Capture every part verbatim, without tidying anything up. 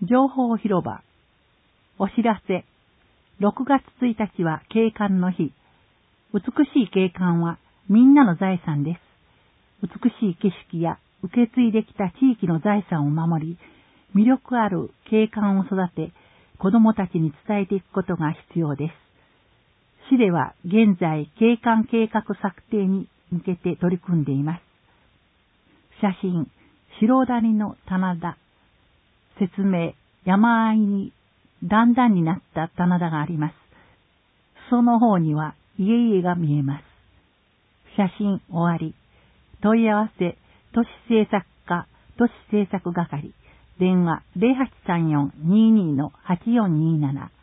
情報広場。お知らせ。ろくがつついたちは景観の日。美しい景観はみんなの財産です。美しい景色や受け継いできた地域の財産を守り、魅力ある景観を育て、子どもたちに伝えていくことが必要です。市では現在景観計画策定に向けて取り組んでいます。写真、白谷の棚田。説明、山あいに段々になった棚田があります。その方には家々が見えます。写真終わり。問い合わせ、都市政策課、都市政策係。電話 ゼロはちさんよん にーにー のはちよんにーなな。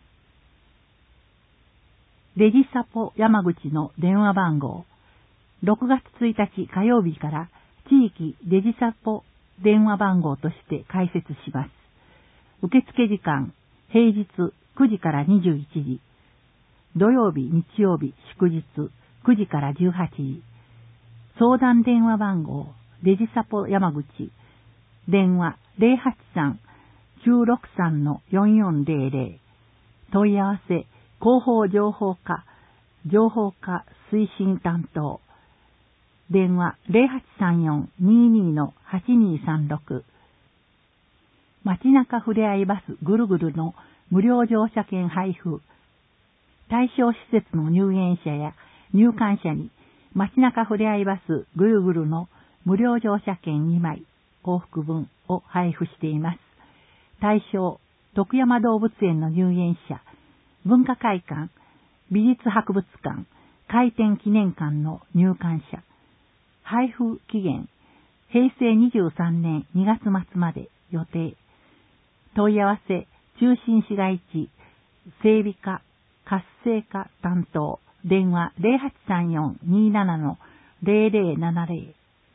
レジサポ山口の電話番号。ろくがつついたち火曜日から地域レジサポ電話番号として開設します。受付時間、平日くじからにじゅういちじ。土曜日、日曜日、祝日くじからじゅうはちじ。相談電話番号、レジサポ山口。電話 ゼロはちさん きゅうろくさん のよんよんゼロゼロ。問い合わせ、広報情報課、情報課推進担当。電話 ゼロはちさんよん にーにー のはちにーさんろく。街中ふれあいバスぐるぐるの無料乗車券配布。対象施設の入園者や入館者に街中ふれあいバスぐるぐるの無料乗車券にまい往復分を配布しています。対象、徳山動物園の入園者、文化会館、美術博物館、開店記念館の入館者。配布期限、へいせいにじゅうさんねんにがつまつまで予定。問い合わせ、中心市街地、整備課、活性化担当、電話 ゼロはちさんよん にーなな のゼロゼロななゼロ。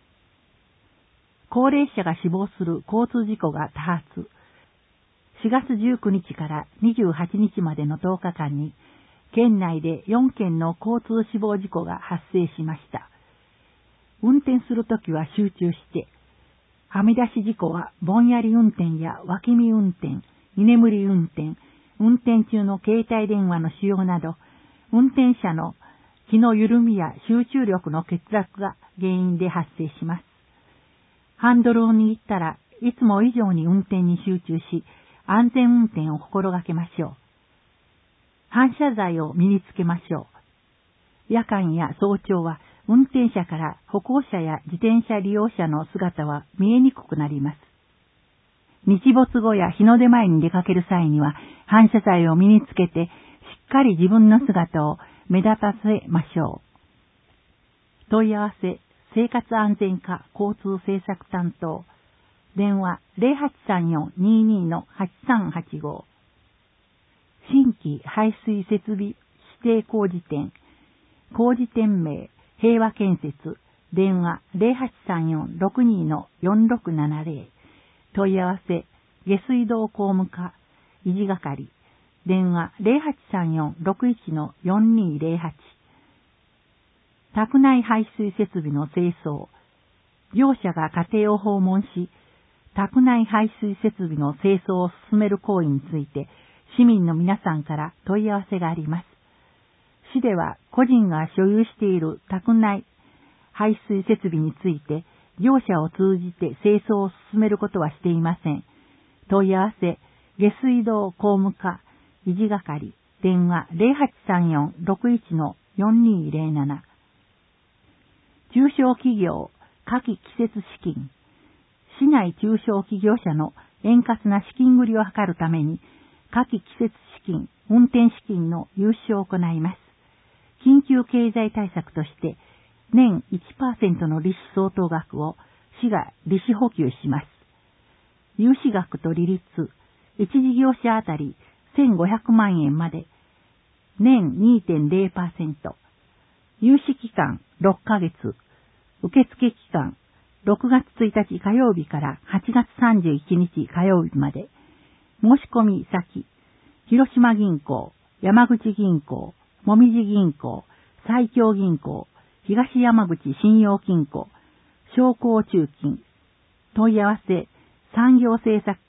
高齢者が死亡する交通事故が多発。しがつじゅうくにちからにじゅうはちにちまでのとおかかんに、県内でよんけんの交通死亡事故が発生しました。運転するときは集中して、はみ出し事故はぼんやり運転や脇見運転、居眠り運転、運転中の携帯電話の使用など、運転者の気の緩みや集中力の欠落が原因で発生します。ハンドルを握ったらいつも以上に運転に集中し、安全運転を心がけましょう。反射材を身につけましょう。夜間や早朝は運転者から歩行者や自転車利用者の姿は見えにくくなります。日没後や日の出前に出かける際には反射材を身につけてしっかり自分の姿を目立たせましょう。問い合わせ、生活安全課交通政策担当。電話 ゼロはちさんよん にーにー のはちさんはちご。新規排水設備指定工事店。工事店名、平和建設。電話 ゼロはちさんよん ろくにー のよんろくななゼロ。問い合わせ、下水道工務課、維持係。電話 ゼロはちさんよん ろくいち のよんにーゼロはち。宅内排水設備の清掃。業者が家庭を訪問し、宅内排水設備の清掃を進める行為について、市民の皆さんから問い合わせがあります。市では個人が所有している宅内排水設備について、業者を通じて清掃を進めることはしていません。問い合わせ、下水道工務課、維持係、電話 ゼロはちさんよん ろくいち のよんにーゼロなな。中小企業、夏季季節資金。市内中小企業者の円滑な資金繰りを図るために、夏季季節資金、運転資金の融資を行います。緊急経済対策として、年 いちパーセント の利子相当額を市が利子補給します。融資額と利率、いち事業者あたりせんごひゃくまんえんまで、年 にてんゼロパーセント。融資期間ろっかげつ、受付期間ろくがつついたち火曜日からはちがつさんじゅういちにち火曜日まで。申し込み先、広島銀行、山口銀行、もみじ銀行、西京銀行、東山口信用金庫、商工中金。問い合わせ、産業政策課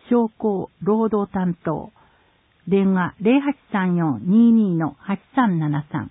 商工労働担当、電話 ゼロはちさんよん にーにー のはちさんななさん。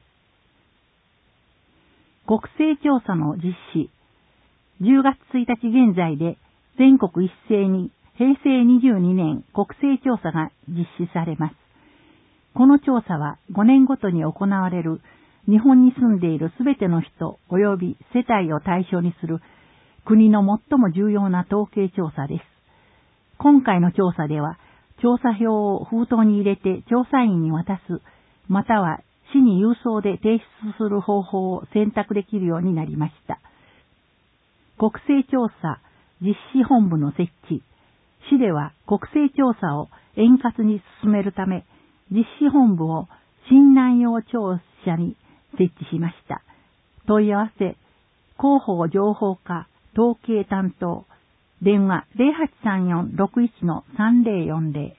国勢調査の実施。じゅうがつついたち現在で全国一斉にへいせいにじゅうにねん国勢調査が実施されます。この調査はごねんごとに行われる日本に住んでいるすべての人及び世帯を対象にする国の最も重要な統計調査です。今回の調査では、調査票を封筒に入れて調査員に渡す、または市に郵送で提出する方法を選択できるようになりました。国勢調査実施本部の設置。市では国勢調査を円滑に進めるため、実施本部を新南陽庁舎に設置しました。問い合わせ、広報情報課統計担当、電話 ゼロはちさんよん ろくいち のさんぜろよんぜろ。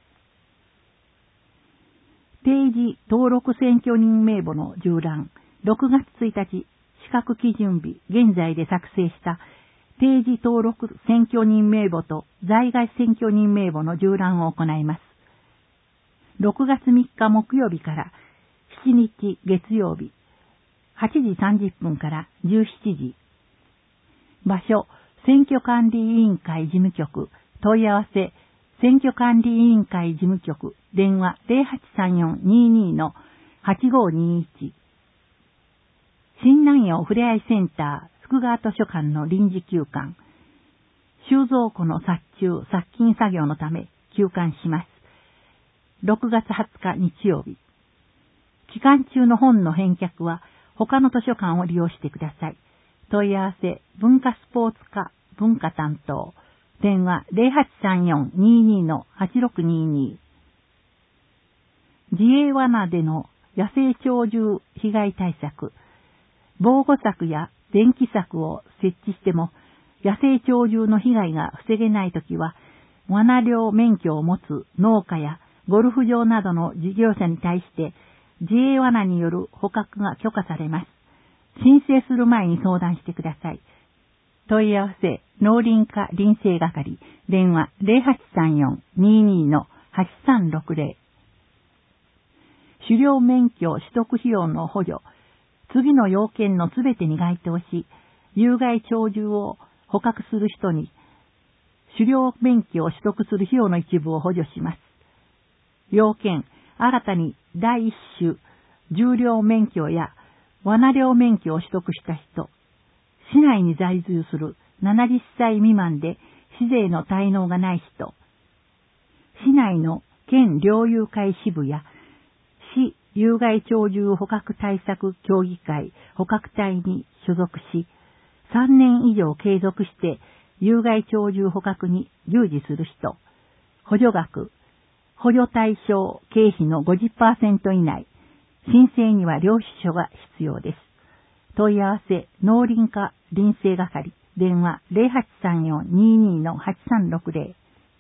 定時登録選挙人名簿の縦覧、ろくがつついたち、資格基準日、現在で作成した定時登録選挙人名簿と在外選挙人名簿の縦覧を行います。ろくがつみっか木曜日からしちにち月曜日、はちじさんじゅっぷんからじゅうしちじ。場所、選挙管理委員会事務局、問い合わせ、選挙管理委員会事務局、電話 ゼロはちさんよん にーにー のはちごにいち。新南陽ふれあいセンター、福川図書館の臨時休館。収蔵庫の殺虫、殺菌作業のため休館します。ろくがつはつか日曜日。期間中の本の返却は他の図書館を利用してください。問い合わせ、文化スポーツ課文化担当、電話 ゼロはちさんよん にーにー のはちろくにーにー。自営罠での野生鳥獣被害対策。防護柵や電気柵を設置しても野生鳥獣の被害が防げないときは、罠猟免許を持つ農家やゴルフ場などの事業者に対して自営罠による捕獲が許可されます。申請する前に相談してください。問い合わせ、農林課林政係、電話 ゼロはちさんよん にーにー のはちさんろくぜろ。狩猟免許取得費用の補助、次の要件のすべてに該当し、有害鳥獣を捕獲する人に、狩猟免許を取得する費用の一部を補助します。要件、新たに第一種、重猟免許や罠猟免許を取得した人、市内に在住するななじゅっさい未満で市税の滞納がない人、市内の県猟友会支部や市有害鳥獣捕獲対策協議会捕獲隊に所属し、さんねん以上継続して有害鳥獣捕獲に従事する人、補助額、補助対象経費の ごじゅっパーセント 以内、申請には領収書が必要です。問い合わせ、農林課林政係、電話 ゼロはちさんよん にーにー のはちさんろくぜろ。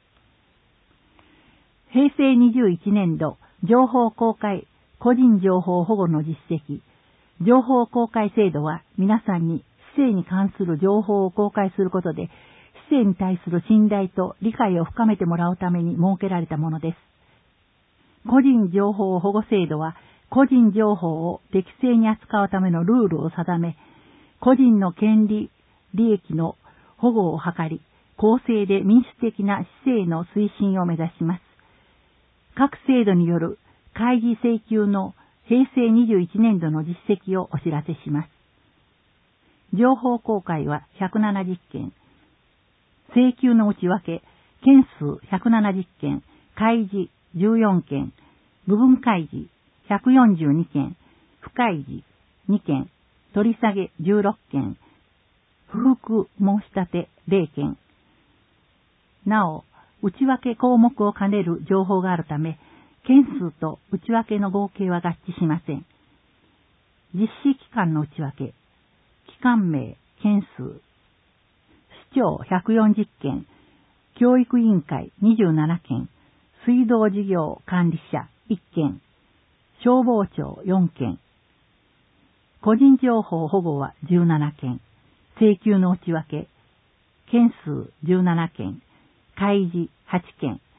へいせいにじゅういちねんど、情報公開、個人情報保護の実績。情報公開制度は皆さんに市政に関する情報を公開することで、市政に対する信頼と理解を深めてもらうために設けられたものです。個人情報保護制度は、個人情報を適正に扱うためのルールを定め、個人の権利、利益の保護を図り、公正で民主的な市政の推進を目指します。各制度による開示請求のへいせいにじゅういちねんどの実績をお知らせします。情報公開はひゃくななじゅっけん、請求の内訳、件数ひゃくななじゅっけん、開示じゅうよんけん、部分開示ひゃくよんじゅうにけん、不開示にけん、取り下げじゅうろっけん、不服申し立てゼロけん。なお、内訳項目を兼ねる情報があるため、件数と内訳の合計は合致しません。実施期間の内訳、期間名、件数、市長ひゃくよんじゅっけん、教育委員会にじゅうななけん、水道事業管理者いっけん、消防庁よんけん、個人情報保護はじゅうななけん、請求の内訳、件数じゅうななけん、開示はちけん、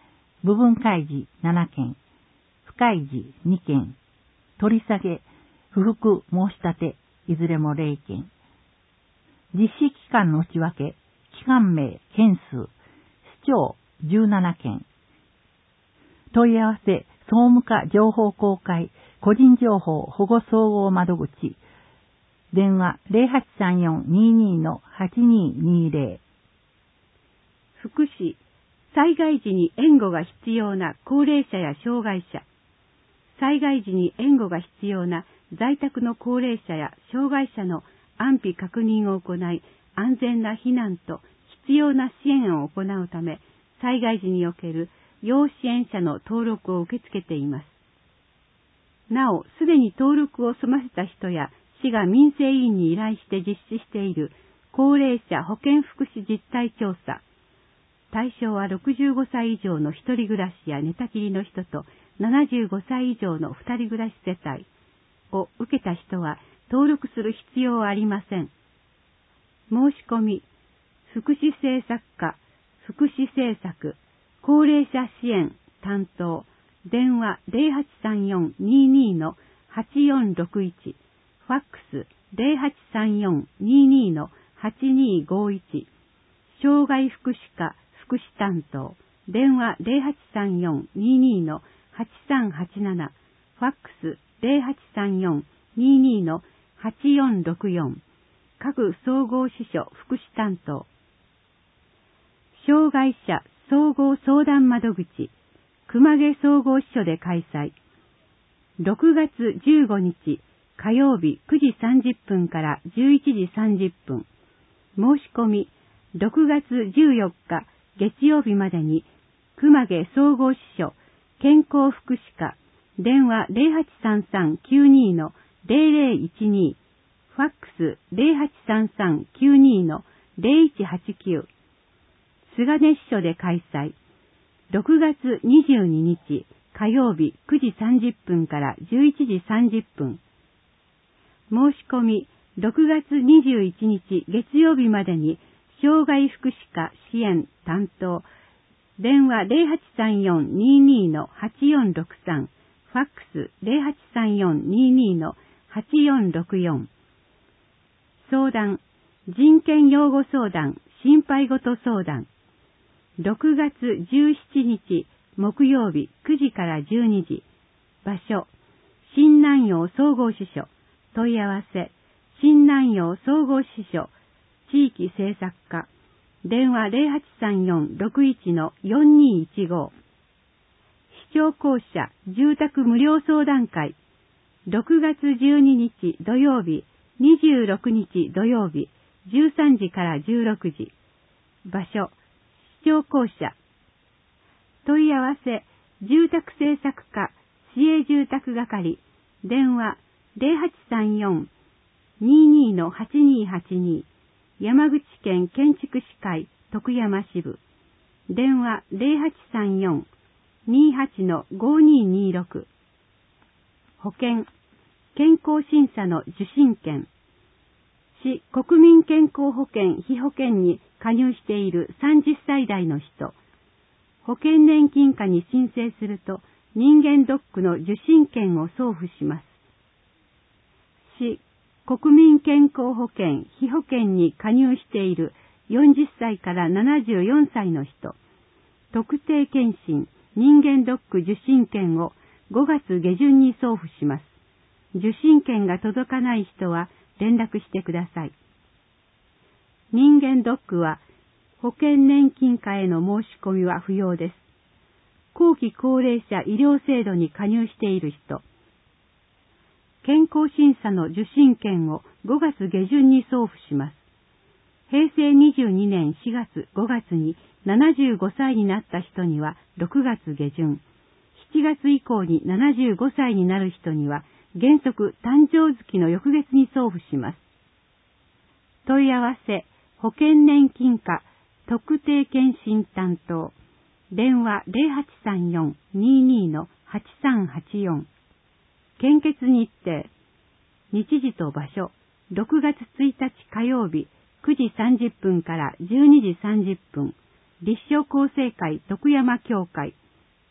部分開示ななけん、不開示にけん、取り下げ、不服申し立て、いずれもれいけん。実施期間の内訳、期間名、件数、市長じゅうななけん。問い合わせ、総務課情報公開、個人情報保護総合窓口。電話 ゼロはちさんよん にーにー のはちにーにーぜろ。 福祉、災害時に援護が必要な高齢者や障害者。災害時に援護が必要な在宅の高齢者や障害者の安否確認を行い、安全な避難と必要な支援を行うため、災害時における要支援者の登録を受け付けています。なお、すでに登録を済ませた人や市が民生委員に依頼して実施している高齢者保健福祉実態調査。対象はろくじゅうごさい以上の一人暮らしや寝たきりの人とななじゅうごさい以上の二人暮らし世帯を受けた人は登録する必要はありません。申し込み、福祉政策課、福祉政策、高齢者支援担当、電話 ゼロはちさんよん にーにー のはちよんろくいち、ファックス ゼロはちさんよん にーにー のはちにーごいち、障害福祉課福祉担当、電話 ゼロはちさんよん にーにー のはちさんはちなな、ファックス ゼロはちさんよん にーにー のはちよんろくよん、各総合支所福祉担当。障害者総合相談窓口、熊毛総合支所で開催。ろくがつじゅうごにち火曜日くじさんじゅっぷんからじゅういちじさんじゅっぷん。申し込み、ろくがつじゅうよっか月曜日までに、熊毛総合支所健康福祉課、電話 ゼロはちさんさん きゅうにー のゼロゼロいちにー、ファックス ゼロはちさんさん きゅうにー のゼロいちはちきゅう。菅根支所で開催。ろくがつにじゅうににち火曜日くじさんじゅっぷんからじゅういちじさんじゅっぷん。申し込み、ろくがつにじゅういちにち月曜日までに、障害福祉課支援担当、電話 ゼロはちさんよん にーにー のはちよんろくさん、ファックス ゼロはちさんよん にーにー のはちよんろくよん。相談、人権擁護相談、心配事相談。ろくがつじゅうしちにち木曜日くじからじゅうにじ。場所、新南陽総合支所。問い合わせ、新南陽総合支所、地域政策課。電話 ゼロはちさんよん ろくいち のよんにーいちご。市長公社住宅無料相談会。ろくがつじゅうににち土曜日、にじゅうろくにち土曜日、じゅうさんじからじゅうろくじ。場所、市長公社。問い合わせ、住宅政策課、市営住宅係。電話、ゼロはちさんよん にーにー のはちにーはちにー。山口県建築士会徳山支部。電話 ゼロはちさんよん にーはち のごにーにーろく。保険、健康審査の受診券。市国民健康保険被保険に加入しているさんじゅっさい代の人。保険年金課に申請すると人間ドックの受診券を送付します。市国民健康保険被保険に加入しているよんじゅっさいからななじゅうよんさいの人。特定健診人間ドック受診券をごがつげじゅんに送付します。受診券が届かない人は連絡してください。人間ドックは保険年金課への申し込みは不要です。後期高齢者医療制度に加入している人。健康審査の受診券をごがつげじゅんに送付します。へいせいにじゅうにねんしがつごがつにななじゅうごさいになった人にはろくがつげじゅん、しちがつ以降にななじゅうごさいになる人には原則誕生月の翌月に送付します。問い合わせ、保険年金課特定健診担当。電話 ゼロはちさんよん にーにー のはちさんはちよん。献血日程。日時と場所。ろくがつついたち火曜日くじさんじゅっぷんからじゅうにじさんじゅっぷん。立正厚生会徳山協会。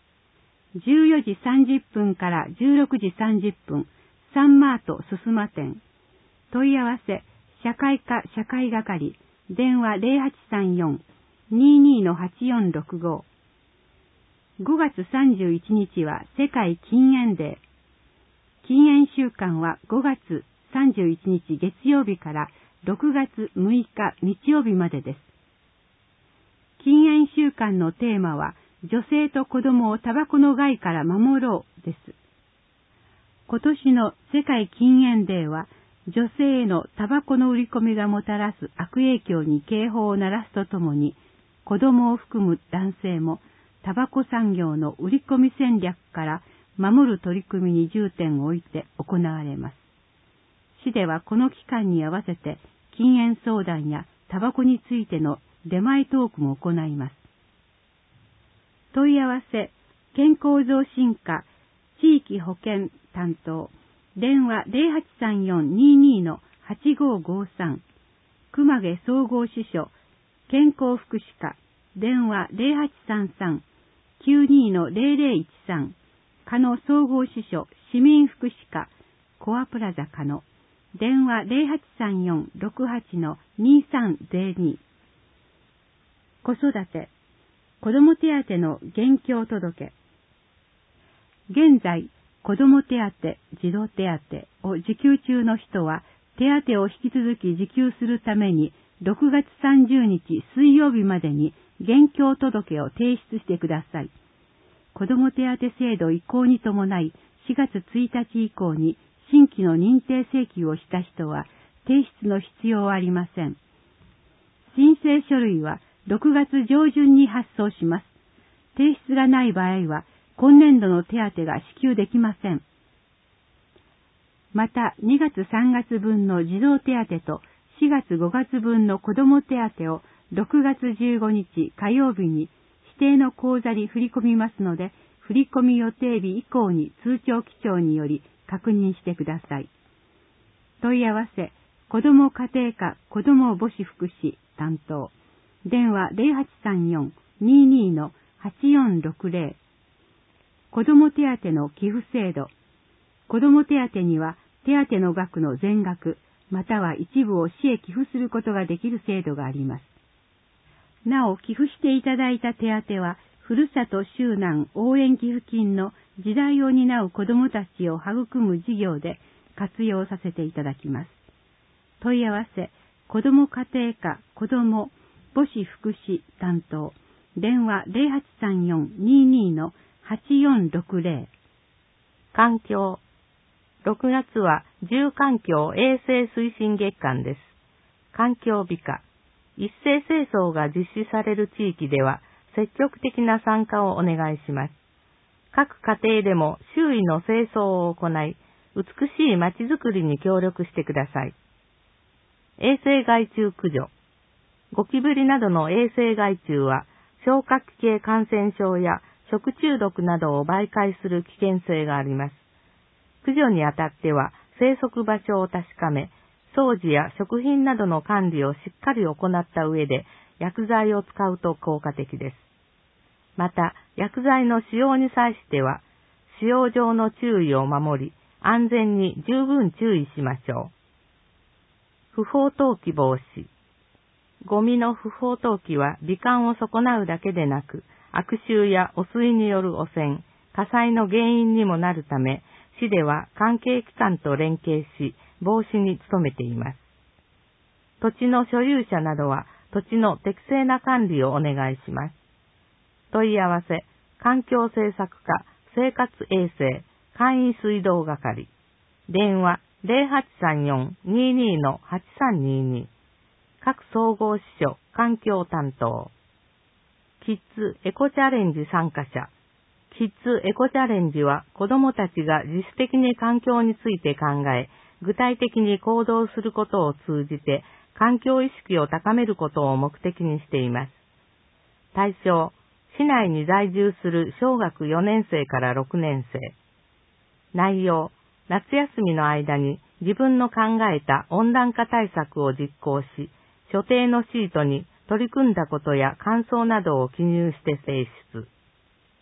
じゅうよじさんじゅっぷんからじゅうろくじさんじゅっぷん、サンマートすすま店。問い合わせ、社会科社会係、電話 ゼロはちさんよん にーにー はちよんろくご。ごがつさんじゅういちにちは世界禁煙デー。禁煙週間はごがつさんじゅういちにち月曜日からろくがつむいか日曜日までです。禁煙週間のテーマは、女性と子供をタバコの害から守ろうです。今年の世界禁煙デーは、女性へのタバコの売り込みがもたらす悪影響に警報を鳴らすとともに、子供を含む男性もタバコ産業の売り込み戦略から守る取り組みに重点を置いて行われます。市ではこの期間に合わせて禁煙相談やタバコについての出前トークも行います。問い合わせ、健康増進課地域保健担当、電話 ゼロはちさんよん にーにー はちごごさん、熊毛総合支所健康福祉課、電話 ゼロはちさんさん きゅうにー ゼロゼロいちさん、加野総合支所市民福祉課、コアプラザ加野、電話 ゼロはちさんよん ろくはち にーさんゼロに。子育て、子ども手当の現況届。現在、子ども手当、児童手当を受給中の人は、手当を引き続き受給するために、ろくがつさんじゅうにち水曜日までに現況届を提出してください。子ども手当制度移行に伴い、しがつついたち以降に新規の認定請求をした人は、提出の必要はありません。申請書類はろくがつ上旬に発送します。提出がない場合は、今年度の手当が支給できません。また、にがつさんがつぶんの児童手当としがつごがつぶんの子ども手当をろくがつじゅうごにち火曜日に指定の口座に振り込みますので、振り込み予定日以降に通帳記帳により確認してください。問い合わせ、子ども家庭科子ども母子福祉担当、電話 ゼロはちさんよん にーにー はちよんろくゼロ。子ども手当の寄付制度。子ども手当には手当の額の全額、または一部を市へ寄付することができる制度があります。なお、寄付していただいた手当は、ふるさと周南応援寄付金の時代を担う子どもたちを育む事業で活用させていただきます。問い合わせ、子ども家庭科子ども母子福祉担当、電話 ゼロはちさんよん にーにー はちよんろくゼロ。 環境。ろくがつは住環境衛生推進月間です。環境美化。一斉清掃が実施される地域では積極的な参加をお願いします。各家庭でも周囲の清掃を行い、美しい街づくりに協力してください。衛生害虫駆除。ゴキブリなどの衛生害虫は消化器系感染症や食中毒などを媒介する危険性があります。駆除にあたっては生息場所を確かめ、掃除や食品などの管理をしっかり行った上で薬剤を使うと効果的です。また、薬剤の使用に際しては、使用上の注意を守り、安全に十分注意しましょう。不法投棄防止。ゴミの不法投棄は美観を損なうだけでなく、悪臭や汚水による汚染、火災の原因にもなるため、市では関係機関と連携し、防止に努めています。土地の所有者などは、土地の適正な管理をお願いします。問い合わせ、環境政策課、生活衛生、簡易水道係。電話、ゼロはちさんよん にーにー はちさんにーに。各総合支所、環境担当。キッズエコチャレンジ参加者。キッズエコチャレンジは子どもたちが自主的に環境について考え、具体的に行動することを通じて環境意識を高めることを目的にしています。対象、市内に在住する小学よねんせいからろくねんせい。内容、夏休みの間に自分の考えた温暖化対策を実行し、所定のシートに取り組んだことや感想などを記入して提出。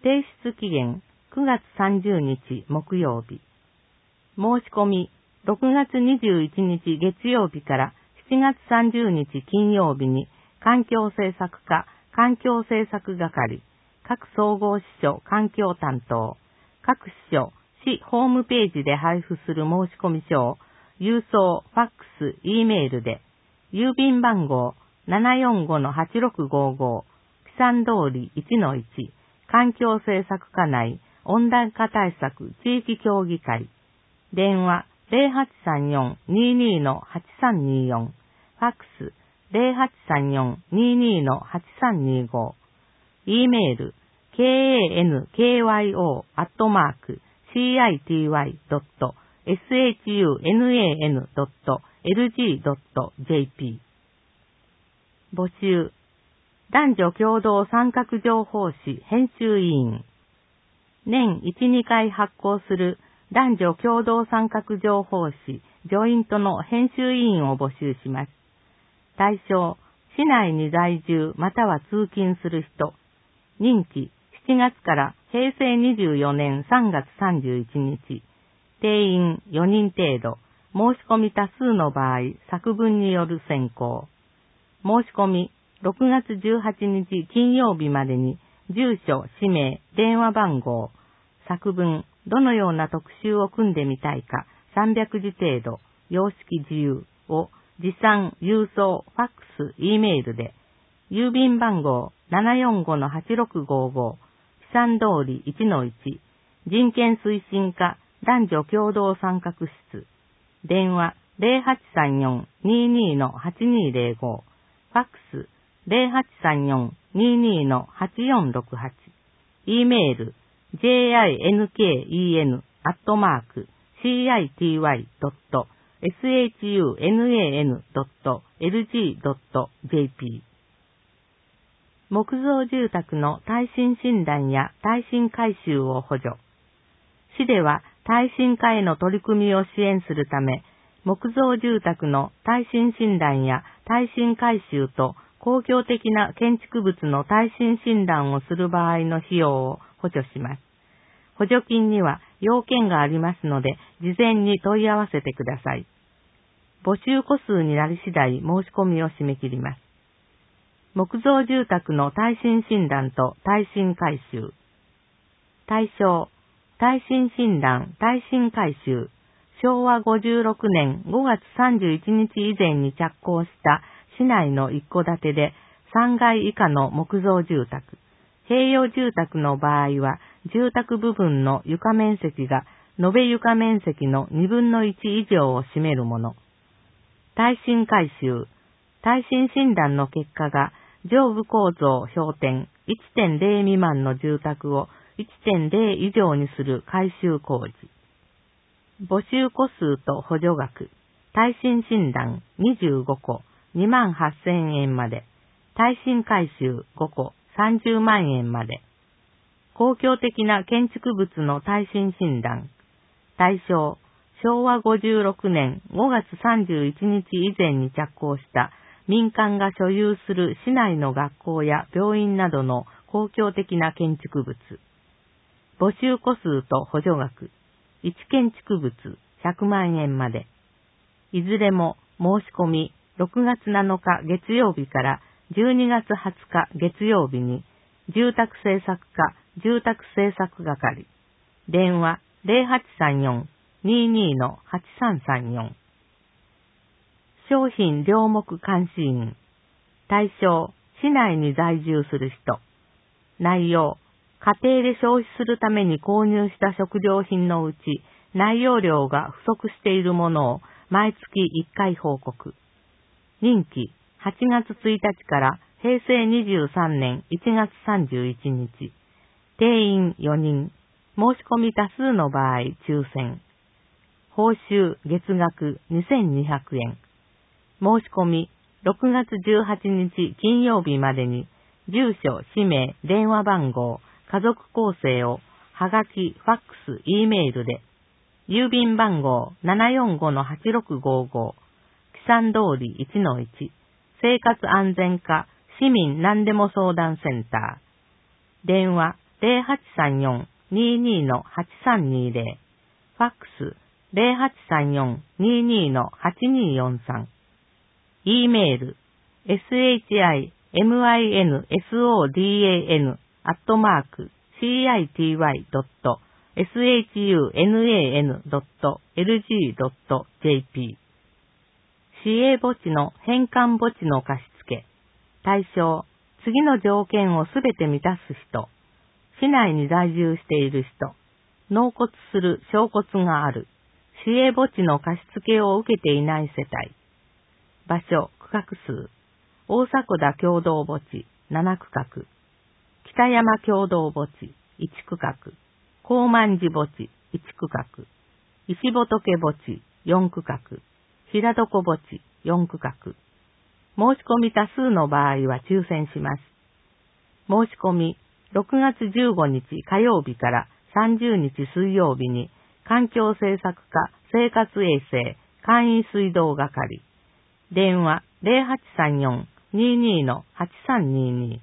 提出期限くがつさんじゅうにち木曜日。申し込みろくがつにじゅういちにち月曜日からしちがつさんじゅうにち金曜日に環境政策課環境政策係、各総合支所環境担当、各支所市ホームページで配布する申込書を郵送、ファックス、Eメールで、郵便番号 ななよんごのはちろくごご、木山通り いちのいち、環境政策課内温暖化対策地域協議会、電話 ゼロはちさんよん にーにーのはちさんにーよん、ファックス ゼロはちさんよん にーにーのはちさんにーご、Eメール ケーエーエヌケーワイオー アットマーク シーアイティーワイ ドット エスエイチユーエヌエーエヌ ドット エルジー ドット ジェーピー。募集。男女共同参画情報誌編集委員。年いち、にかい発行する男女共同参画情報誌ジョイントの編集委員を募集します。対象、市内に在住または通勤する人。任期、しちがつからへいせいにじゅうよねんさんがつさんじゅういちにち。定員よにん程度。申し込み多数の場合、作文による選考。申し込み、ろくがつじゅうはちにち金曜日までに、住所、氏名、電話番号、作文、どのような特集を組んでみたいか、さんびゃくじ程度、様式自由を、持参、郵送、ファックス、Eメールで、郵便番号 ななよんごのはちろくごご、木山通り いちのいち、人権推進課男女共同参画室、電話 ゼロはちさんよん にーにーのはちにーゼロご、ファックス ゼロはちさんよん にーにーのはちよんろくはち、Eメール ジェイアイエヌケーイーエヌ アットマーク シーアイティーワイ ドット エスエイチユーエヌエーエヌ ドット エルジー ドット ジェーピー。木造住宅の耐震診断や耐震改修を補助。市では耐震化への取り組みを支援するため、木造住宅の耐震診断や耐震改修と公共的な建築物の耐震診断をする場合の費用を補助します。補助金には要件がありますので、事前に問い合わせてください。募集戸数になり次第申し込みを締め切ります。木造住宅の耐震診断と耐震改修。対象、耐震診断、耐震改修。しょうわごじゅうろくねんごがつさんじゅういちにち以前に着工した市内の一戸建てでさんがい以下の木造住宅。併用住宅の場合は、住宅部分の床面積が延べ床面積のにぶんのいち以上を占めるもの。耐震改修。耐震診断の結果が上部構造標点 いってんゼロ 未満の住宅を いってんゼロ 以上にする改修工事。募集戸数と補助額。耐震診断にじゅうごこにまんはっせんえんまで。耐震改修ごこさんじゅうまんえんまで。公共的な建築物の耐震診断。対象、しょうわごじゅうろくねんごがつさんじゅういちにち以前に着工した民間が所有する市内の学校や病院などの公共的な建築物。募集戸数と補助額。いち建築物ひゃくまんえんまで。いずれも申し込みろくがつなのか月曜日からじゅうにがつはつか月曜日に住宅政策課住宅政策係。電話ゼロはちさんよん にーにーのはちさんさんよん。商品両目監視員。対象、市内に在住する人。内容、家庭で消費するために購入した食料品のうち、内容量が不足しているものを毎月いっかい報告。任期、はちがつついたちからへいせいにじゅうさんねんいちがつさんじゅういちにち。定員よにん。申し込み多数の場合、抽選。報酬、月額にせんにひゃくえん。申し込み、ろくがつじゅうはちにち金曜日までに、住所、氏名、電話番号、家族構成を、はがき、ファックス、Eメールで、郵便番号 ななよんごのはちろくごご、木山通り いちのいち、生活安全課市民何でも相談センター。電話ゼロはちさんよん にーにー のはちさんにーゼロ、ファックス ゼロはちさんよん にーにー のはちにーよんさん、E メール シャイムインソダン アットマーク シーアイティーワイ ドット サン ドット エルジー ドット ジェーピー 市営墓地の返還墓地の貸付。対象、次の条件をすべて満たす人。市内に在住している人。納骨する証骨がある。市営墓地の貸付を受けていない世帯。場所、区画数。大迫田共同墓地、なな区画。北山共同墓地、いち区画。高万寺墓地、いち区画。石仏墓地、よん区画。平床墓地、よん区画。申し込み多数の場合は抽選します。申し込み、ろくがつじゅうごにち火曜日からさんじゅうにち水曜日に、環境政策課生活衛生簡易水道係。電話ゼロはちさんよん にーにー のはちさんにーにー。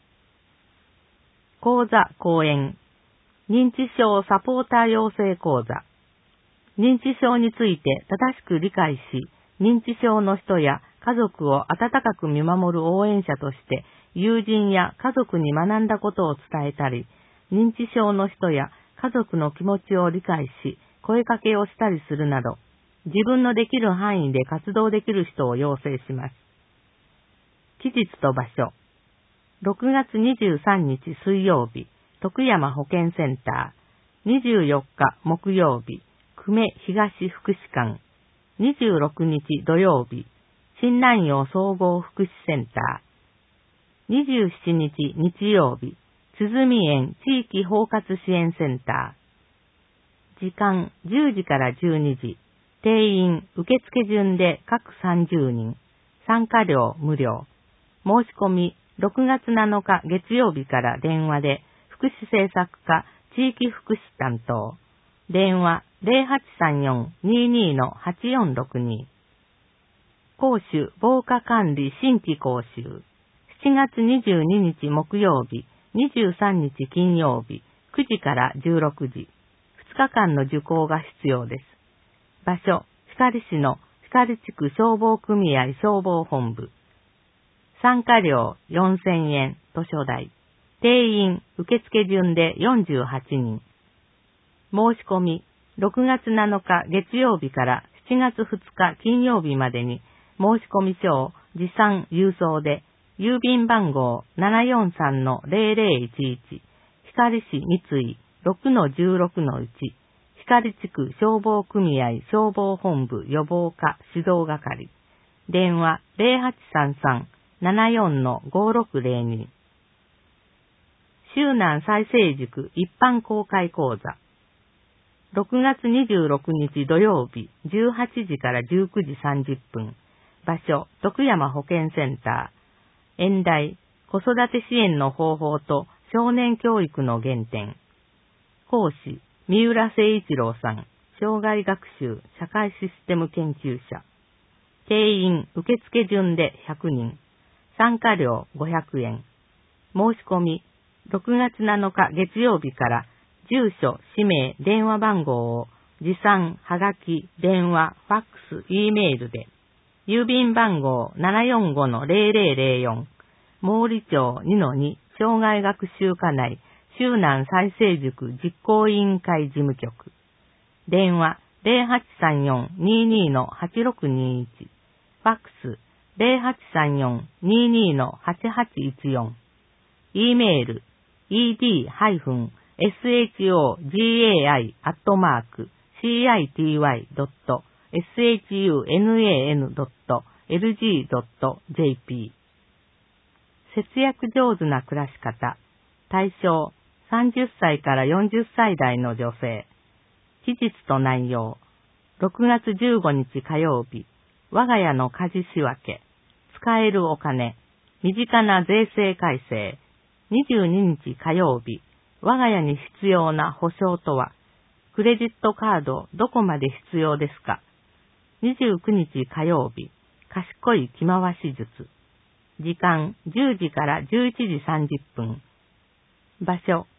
講座講演。認知症サポーター養成講座。認知症について正しく理解し、認知症の人や家族を温かく見守る応援者として、友人や家族に学んだことを伝えたり、認知症の人や家族の気持ちを理解し、声かけをしたりするなど、自分のできる範囲で活動できる人を養成します。期日と場所。ろくがつにじゅうさんにち水曜日、徳山保健センター。にじゅうよっか木曜日、久米東福祉館。にじゅうろくにち土曜日、新南陽総合福祉センター。にじゅうしちにち日曜日、鼓園地域包括支援センター。時間じゅうじからじゅうにじ。定員受付順で各さんじゅうにん。参加料無料。申し込みろくがつなのか月曜日から電話で福祉政策課地域福祉担当。電話ゼロはちさんよん にーにー のはちよんろくに。講習防火管理新規講習。しちがつにじゅうににち木曜日、にじゅうさんにち金曜日、くじからじゅうろくじ。ふつかかんの受講が必要です。場所、光市の光地区消防組合消防本部。参加料よんせんえん、図書代。定員受付順でよんじゅうはちにん。申し込み、ろくがつなのか月曜日からしちがつふつか金曜日までに申し込み書を持参郵送で、郵便番号 ななよんさんのゼロゼロいちいち、光市三井 ろくのじゅうろくのいち、光地区消防組合消防本部予防課指導係。電話ゼロはちさんさん ななよんのごろくゼロに。周南再生塾一般公開講座。ろくがつにじゅうろくにち土曜日じゅうはちじからじゅうくじさんじゅっぷん。場所、徳山保健センター。演題、子育て支援の方法と少年教育の原点。講師、三浦誠一郎さん。障害学習社会システム研究者。定員受付順でひゃくにん。参加料ごひゃくえん。申し込み、ろくがつなのか月曜日から住所、氏名、電話番号を持参、はがき、電話、ファックス、E メールで。郵便番号 ななよんごのゼロゼロゼロよん。毛利町 にのに 障害学習課内周南再生塾実行委員会事務局。電話ゼロはちさんよん にーにー のはちろくにいち。ファックスゼロはちさんよん にーにー のはちはちいちよん。E メール イーディー ショガイ アットマーク シーアイティーワイ ドット サン ドット エルジー ドット ジェーピー。節約上手な暮らし方。対象さんじゅっさいからよんじゅっさい代の女性。期日と内容。ろくがつじゅうごにち火曜日。我が家の家事仕分け。使えるお金。身近な税制改正。にじゅうににち火曜日。我が家に必要な保証とは。クレジットカードどこまで必要ですか。にじゅうくにち火曜日。賢い着回し術。時間じゅうじからじゅういちじさんじゅっぷん。場所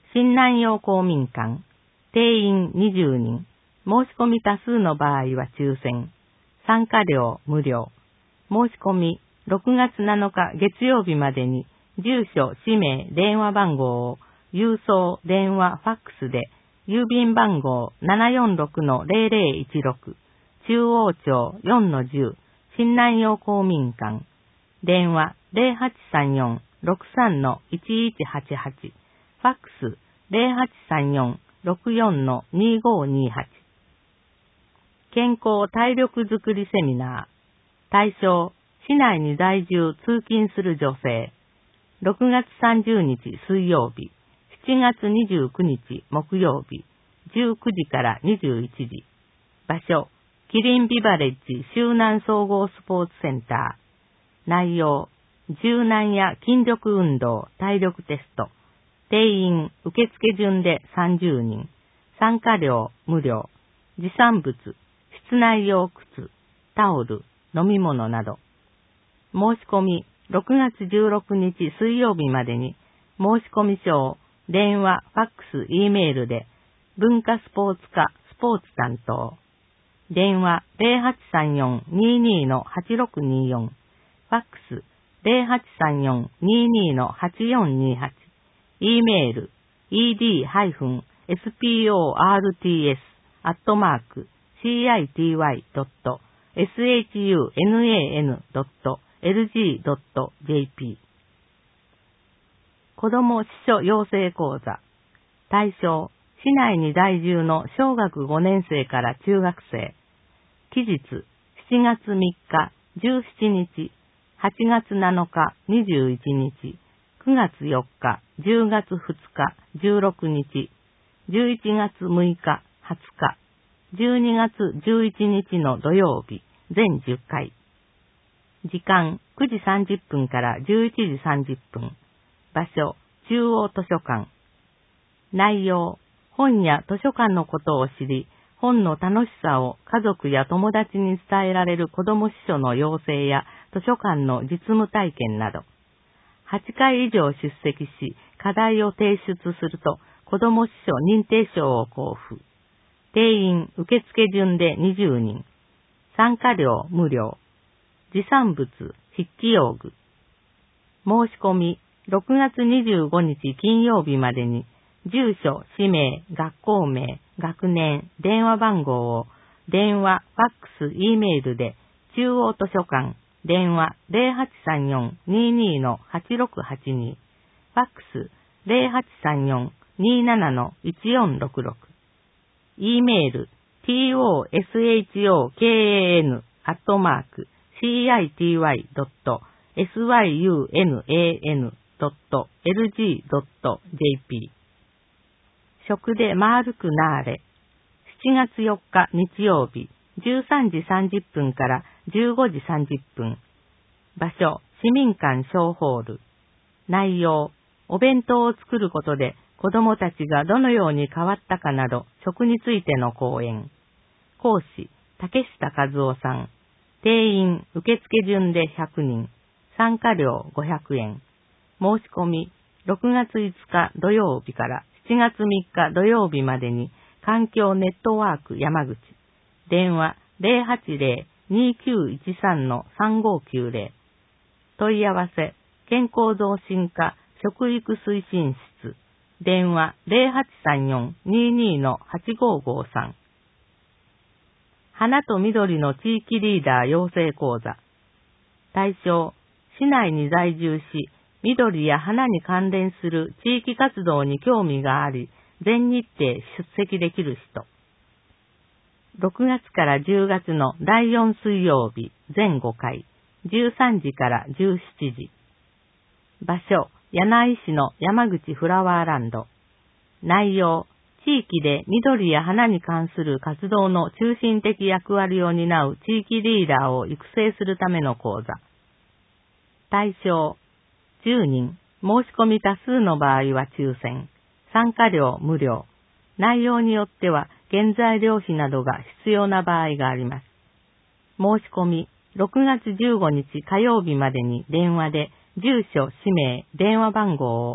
新南洋公民館、定員にじゅうにん、申し込み多数の場合は抽選、参加料無料。申し込みろくがつなのか月曜日までに、住所、氏名、電話番号を、郵送、電話、ファックスで、郵便番号 ななよんろくのゼロゼロいちろく、中央町 よんのじゅう、新南洋公民館、電話 ゼロはちさんよん ろくさんのいちいちはちはち、ファックス ゼロはちさんよん ろくよんのにごにはち。健康体力づくりセミナー。対象、市内に在住通勤する女性。ろくがつさんじゅうにち水曜日、しちがつにじゅうくにち木曜日、じゅうくじからにじゅういちじ。場所、キリンビバレッジ周南総合スポーツセンター。内容、柔軟や筋力運動、体力テスト。定員、受付順でさんじゅうにん。参加料、無料。持参物、室内用靴、タオル、飲み物など。申し込み、ろくがつじゅうろくにち水曜日までに、申し込み書を、電話、ファックス、Eメールで、文化スポーツ課、スポーツ担当。電話ゼロはちさんよん ににのはちろくによん、ファックスゼロはちさんよん ににのはちよんにはち、Eメール イーディー エスピーオーアールティーエス アットマーク シーアイティーワイ ドット エスエイチユーエヌエーエヌ ドット エルジー ドット ジェーピー。子ども司書養成講座。対象、市内に在住の小学ごねん生から中学生。期日、しちがつみっか、じゅうしちにち、はちがつなのか、にじゅういちにち、くがつよっか、じゅうがつふつか、じゅうろくにち、じゅういちがつむいか、はつか、じゅうにがつじゅういちにちの土曜日、全じゅっかい。時間、くじさんじゅっぷんからじゅういちじさんじゅっぷん。場所、中央図書館。内容、本や図書館のことを知り、本の楽しさを家族や友達に伝えられる子ども司書の養成や図書館の実務体験など。はちかい以上出席し、課題を提出すると、子ども司書認定証を交付。定員受付順でにじゅうにん。参加料無料。持参物、筆記用具。申し込み、ろくがつにじゅうごにち金曜日までに、住所、氏名、学校名、学年、電話番号を、電話、ファックス、Eメールで、中央図書館、電話ゼロはちさんよん ににのはちろくはちに、ファックスゼロはちさんよん にななのいちよんろくろく、Eメール、トショkan アットマーク シーアイティーワイ ドット エスワイユーエヌエーエヌ ドット エルジー ドット ジェーピー。食で丸くなーれ。しちがつよっか日曜日、じゅうさんじさんじゅっぷんからじゅうごじさんじゅっぷん。場所、市民館小ホール。内容、お弁当を作ることで子どもたちがどのように変わったかなど、食についての講演。講師、竹下和夫さん。定員、受付順でひゃくにん。参加料ごひゃくえん。申し込み、ろくがついつか土曜日からしちがつみっか土曜日までに、環境ネットワーク山口。電話ゼロはちゼロ にきゅういちさんのさんごきゅうゼロ。問い合わせ、健康増進課食育推進室。電話ゼロはちさんよん ににのはちごごさん。花と緑の地域リーダー養成講座。対象、市内に在住し、緑や花に関連する地域活動に興味があり、全日程出席できる人。ろくがつからじゅうがつのだいよん水曜日、全ごかい、じゅうさんじからじゅうしちじ。場所、柳井市の山口フラワーランド。内容、地域で緑や花に関する活動の中心的役割を担う地域リーダーを育成するための講座。対象、じゅうにん、申し込み多数の場合は抽選。参加料無料。内容によっては原材料費などが必要な場合があります。申し込み、ろくがつじゅうごにち火曜日までに電話で住所、氏名、電話番号を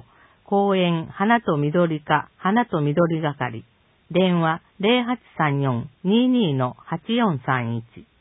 公園花と緑課花と緑係。電話 ゼロはちさんよん にーにー はちよんさんいち。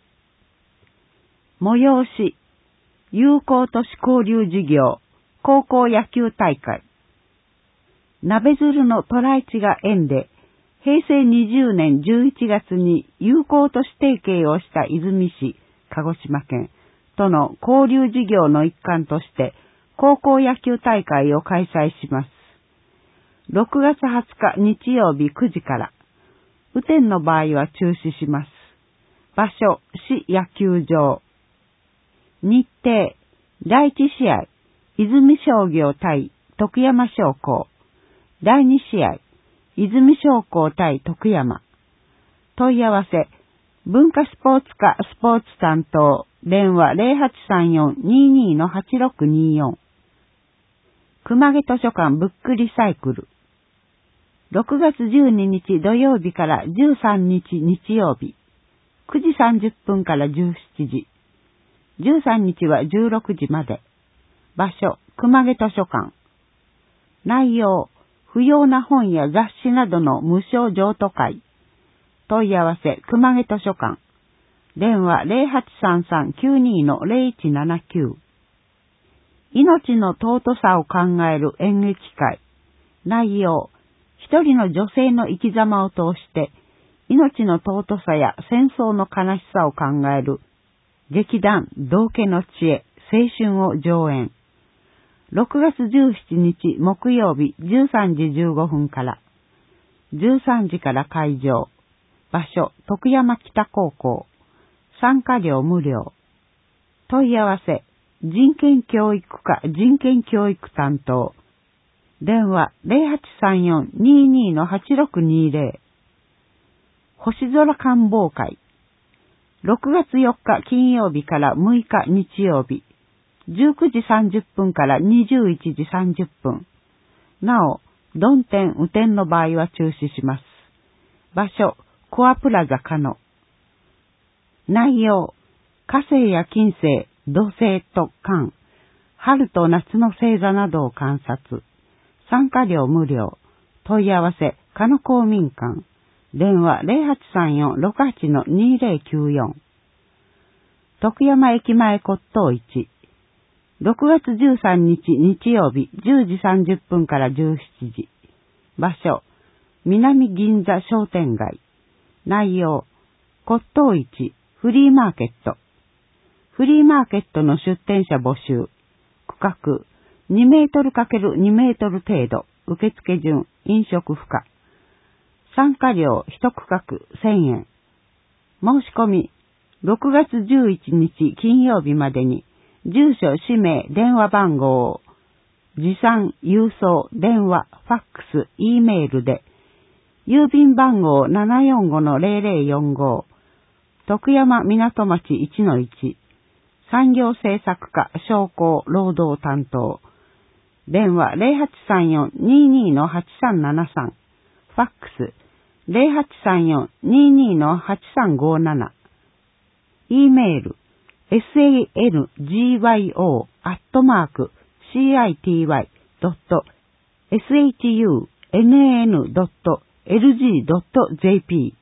催し、友好都市交流事業、高校野球大会。鍋鶴の虎市が縁で、へいせいにじゅうねんじゅういちがつに友好都市提携をした泉市、鹿児島県との交流事業の一環として、高校野球大会を開催します。ろくがつはつか日曜日くじから、雨天の場合は中止します。場所、市野球場。日程、だいいち試合、泉商業対徳山商工。だいに試合、泉商工対徳山。問い合わせ、文化スポーツ課スポーツ担当、電話 ゼロはちさんよん にーにー はちろくにーよん。熊毛図書館ブックリサイクル。ろくがつじゅうににち土曜日からじゅうさんにち日曜日。くじさんじゅっぷんからじゅうしちじ。じゅうさんにちはじゅうろくじまで。場所、熊毛図書館。内容、不要な本や雑誌などの無償譲渡会。問い合わせ、熊毛図書館。電話 ゼロはちさんさん きゅうにー ゼロいちななきゅう。命の尊さを考える演劇会。内容、一人の女性の生き様を通して、命の尊さや戦争の悲しさを考える、劇団道化の知恵、青春を上演。ろくがつじゅうしちにち木曜日じゅうさんじじゅうごふんから、じゅうさんじから会場。場所、徳山北高校。参加料無料。問い合わせ、人権教育課人権教育担当。電話 ゼロはちさんよん にーにー はちろくにーぜろ。星空観望会。ろくがつよっか金曜日からむいか日曜日。じゅうくじさんじゅっぷんからにじゅういちじさんじゅっぷん。なお、曇天、雨天の場合は中止します。場所、コアプラザ可能。内容、火星や金星、土星と間、春と夏の星座などを観察。参加料無料。問い合わせ、加野公民館。電話 ゼロはちさんよん ろくはち にーぜろきゅうよん。徳山駅前骨董市。ろくがつじゅうさんにち日曜日じゅうじさんじゅっぷんからじゅうしちじ。場所、南銀座商店街。内容、骨董市、フリーマーケット。フリーマーケットの出店者募集。区画、にメートル×にメートル程度。受付順、飲食不可。参加料一区画せんえん。申し込み、ろくがつじゅういちにち金曜日までに、住所、氏名、電話番号を、持参、郵送、電話、ファックス、Eメールで、郵便番号 ななよんごのゼロゼロよんご、徳山港町 いちのいち、産業政策課商工労働担当、電話 ゼロはちさんよん にーにー はちさんななさん、ファックス、ゼロはちさんよん にーにー はちさんごなな、Eメール、エスエーエヌジーワイオー アットマーク シーアイティーワイ ドット エスエイチユーエヌエーエヌ ドット エルジー ドット ジェーピー。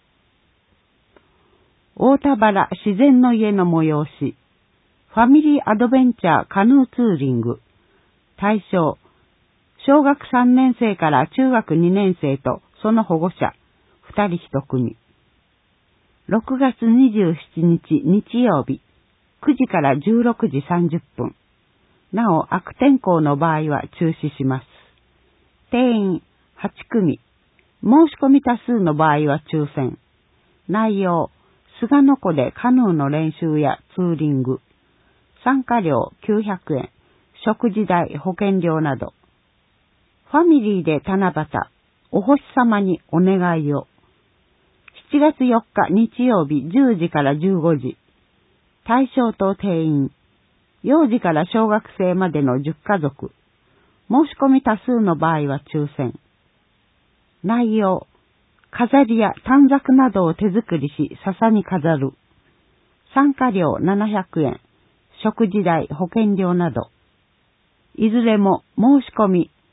大田原自然の家の催し。ファミリーアドベンチャーカヌーツーリング。対象、小学さんねんせいから中学にねんせいとその保護者、ふたりひとくみ。ろくがつにじゅうしちにち日曜日、くじからじゅうろくじさんじゅっぷん。なお、悪天候の場合は中止します。定員はちくみ。申し込み多数の場合は抽選。内容、菅野湖でカヌーの練習やツーリング。参加料きゅうひゃくえん。食事代、保険料など。ファミリーで七夕、お星様にお願いを。しちがつよっか日曜日じゅうじからじゅうごじ。対象と定員。幼児から小学生までのじゅっかぞく。申し込み多数の場合は抽選。内容。飾りや短冊などを手作りし笹に飾る。参加料ななひゃくえん。食事代、保険料など。いずれも申し込み、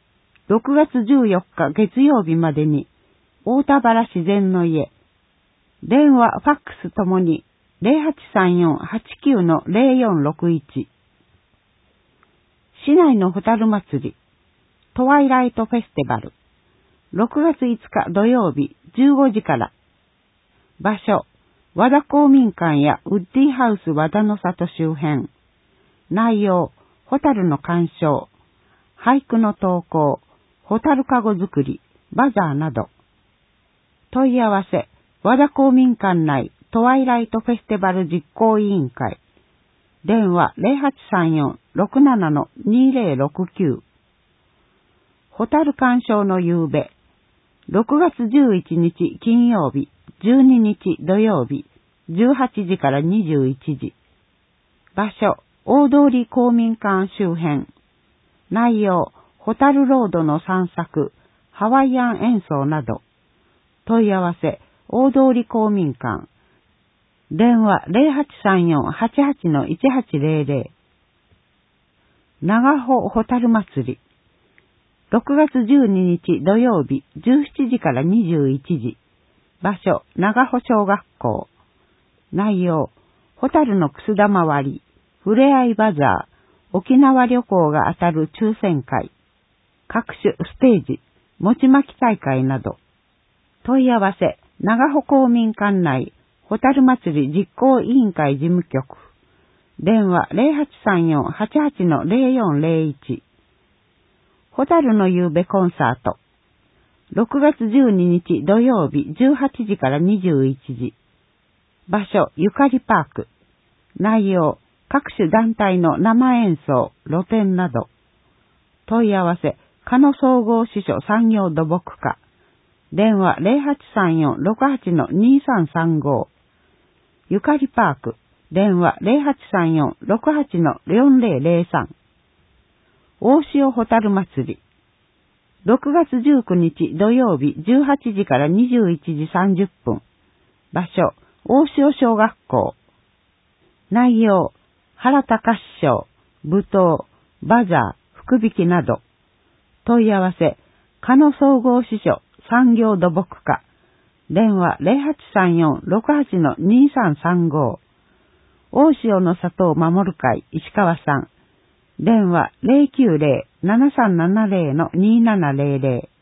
ろくがつじゅうよっか月曜日までに、大田原自然の家、電話、ファックスともに ゼロはちさんよん はちきゅう の ゼロよんろくいち。市内のホタル祭り、トワイライトフェスティバル、ろくがついつか土曜日じゅうごじから。場所、和田公民館やウッディハウス和田の里周辺。内容、ホタルの鑑賞、俳句の投稿、ホタルカゴ作り、バザーなど。問い合わせ、和田公民館内トワイライトフェスティバル実行委員会。電話 ゼロはちさんよん ろくなな にゼロろくきゅう。ホタル鑑賞の夕べ、ろくがつじゅういちにち金曜日、じゅうににち土曜日、じゅうはちじからにじゅういちじ。場所、大通公民館周辺。内容、ホタルロードの散策、ハワイアン演奏など。問い合わせ、大通公民館。電話 ゼロはちさんよん はちはち いちはちゼロゼロ。長穂ホタル祭り。ろくがつじゅうににち土曜日じゅうしちじからにじゅういちじ。場所、長穂小学校。内容、ホタルのくす玉割り、ふれあいバザー、沖縄旅行が当たる抽選会、各種ステージ、餅巻き大会など。問い合わせ、長穂公民館内、ホタル祭り実行委員会事務局。電話 ゼロはちさんよん はちはち ゼロよんゼロいち。ホタルの夕べコンサート。ろくがつじゅうににち土曜日じゅうはちじからにじゅういちじ。場所、ゆかりパーク。内容、各種団体の生演奏、露店など。問い合わせ、加野総合支所産業土木課。電話 ゼロはちさんよん ろくはち にさんさんご。ゆかりパーク。電話 ゼロはちさんよん ろくはち よんゼロゼロさん。大潮ホタル祭り。ろくがつじゅうくにち土曜日じゅうはちじからにじゅういちじさんじゅっぷん。場所、大潮小学校。内容、原隆師匠、舞踏、バザー、福引きなど。問い合わせ、加野総合支所産業土木課。電話 ゼロはちさんよん ろくはち にさんさんご。大潮の里を守る会石川さん。電話 ゼロきゅうゼロ ななさんななゼロ にななゼロゼロ。